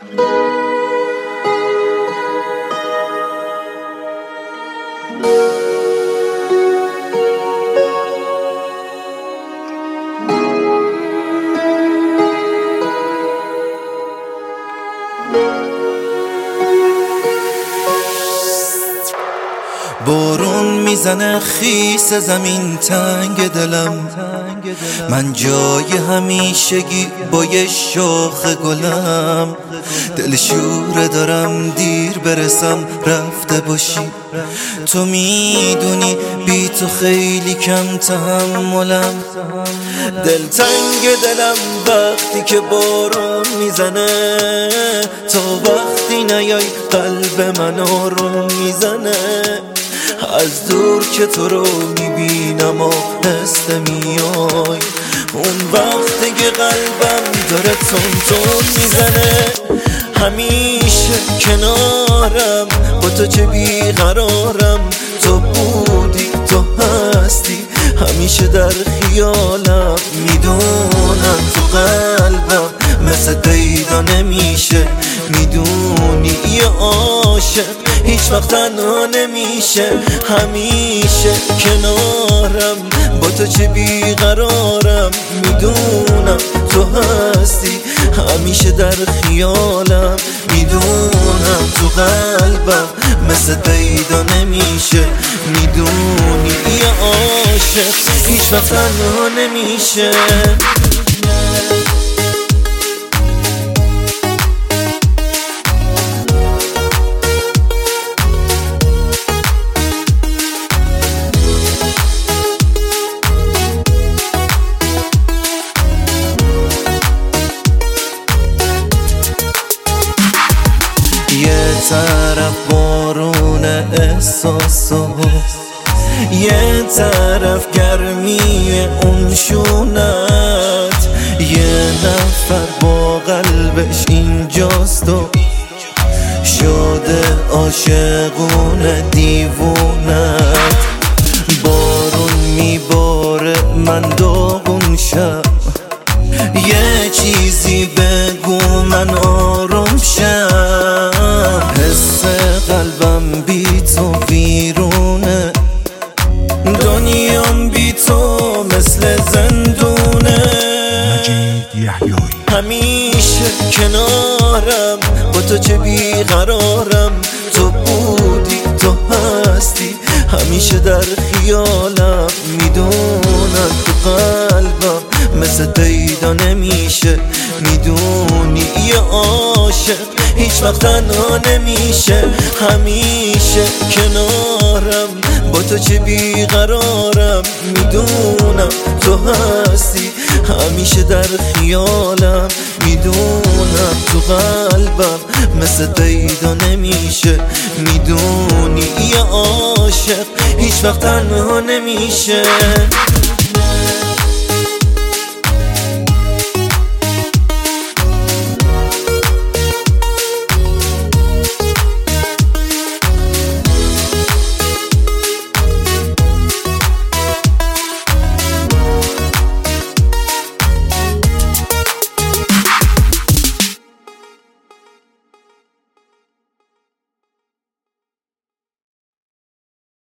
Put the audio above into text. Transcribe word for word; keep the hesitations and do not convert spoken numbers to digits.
بارون میزنه خیس زمین تنگ دلم، من جای همیشگی با یه شاخ گلم. دل شوره دارم دیر برسم رفته باشی، تو میدونی بی تو خیلی کم تحملم. دل تنگ دلم وقتی که بارون میزنه، تا وقتی نیای قلب من آروم میزنه. از دور که تو رو میبینم آهسته میای، اون وقتی که قلبم داره تون تون میزنه. همیشه کنارم با تو چه بیقرارم، تو بودی تو هستی همیشه در خیالم. میدونم تو قلبم مثل پیدا نمیشه، میدونی یه عاشق هیچ وقت تنها نمیشه. همیشه کنارم با تو چه بیقرارم، میدونم تو هستی همیشه در خیالم. میدونم تو قلبم مثل پیدا نمیشه، میدونی یه عاشق هیچ وقت تنها نمیشه. یه طرف بارون احساس و یه طرف گرمی اون شونت، یه نفر با قلبش اینجاست و شده عاشقونه دیوونت. بارون میباره من داغون شم، یه چیزی بگو من آروم شم. حس قلبم بی تو ویرونه، دنیام بی تو مثل زندونه. همیشه کنارم با تو چه بیقرارم، تو بودی تو هستی همیشه در خیالم. میدونم تو قلبم مثل پیدا نمیشه، میدونی یه عاشق هیچ وقت تنها نمیشه. همیشه کنارم با تو چه بیقرارم، میدونم تو هستی همیشه در خیالم. میدونم تو قلبم مثل پیدا نمیشه، میدونی یه عاشق هیچ وقت تنها نمیشه.